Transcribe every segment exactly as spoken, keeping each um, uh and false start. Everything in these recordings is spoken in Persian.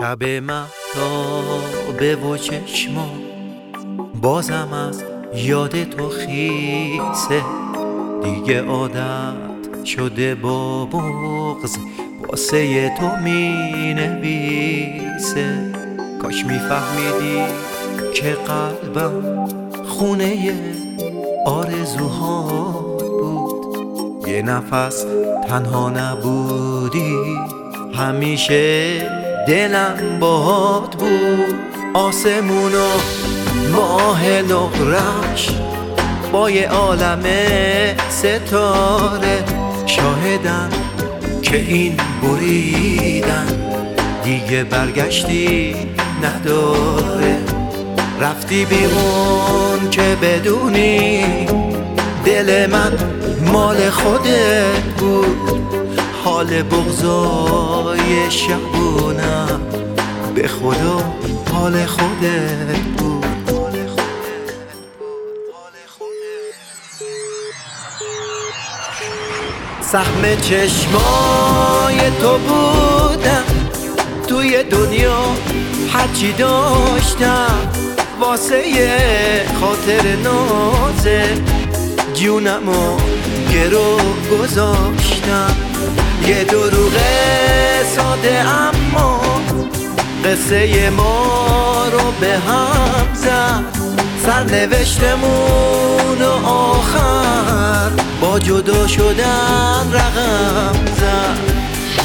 شب مهتابه و چشما بازم از یاد تو خیسه، دیگه عادت شده با بغض واسه تو می نویسه. کاش میفهمیدی که قلبم خونه آرزوها بود، یه نفس تنها نبودی همیشه دلم باهات بود. آسمون و ماه نقرش با یه عالم ستاره شاهدن که این بریدن دیگه برگشتی نداره. رفتی بیرون که بدونی دل من مال خودت بود، حال بغضای شبونم به خدا حال خودت بود. سهم چشمای تو بودم توی دنیا، هرچی داشتم واسه یه خاطر نازه جونمو گرو گذاشتم. یه دروغ ساده اما قصه ما رو به هم زد، سرنوشتمون و آخر با جدا شدن رقم زد.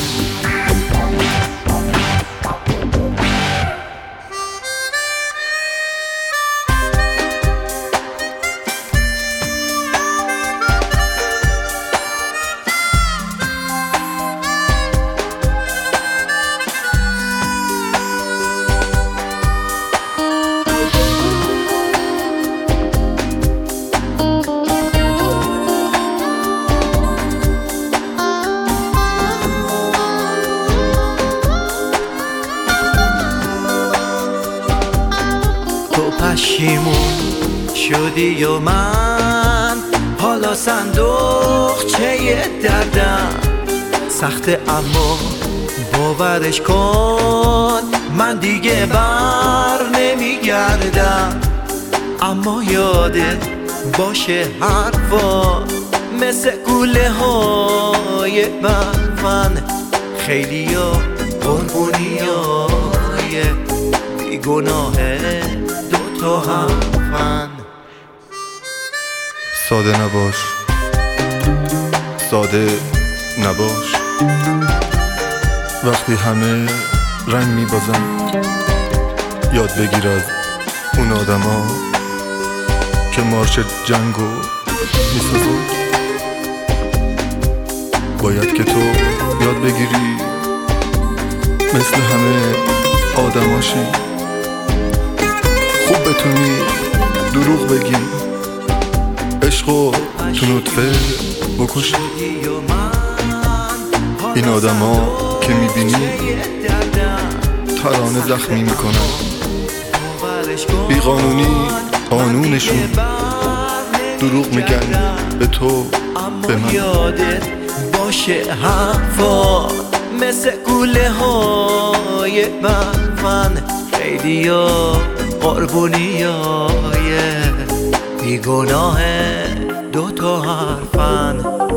پشیمون شدی و من حالا صندوقچه دردم سخته، اما باورش کن من دیگه بر نمیگردم. اما یادت باشه حرفا مثل گوله های برفن، خیلی ها قربونی های بیگناهه تو هم. ساده نباش، ساده نباش، وقتی همه رنگ میبازن یاد بگیر از اون آدما که مارش جنگو میسازن. باید که تو یاد بگیری مثل همه آدماشی، خوب بتونی دروغ بگی، عشقو تو نطفه بکشی. این آدم ها که میبینی ترانه زخمی میکنن، بیقانونی قانونشون، دروغ میگن به تو به من. یادت باشه حرفا مثل گوله های برفن، خیلی ها قربونی های بیگناه دوتا حرفن.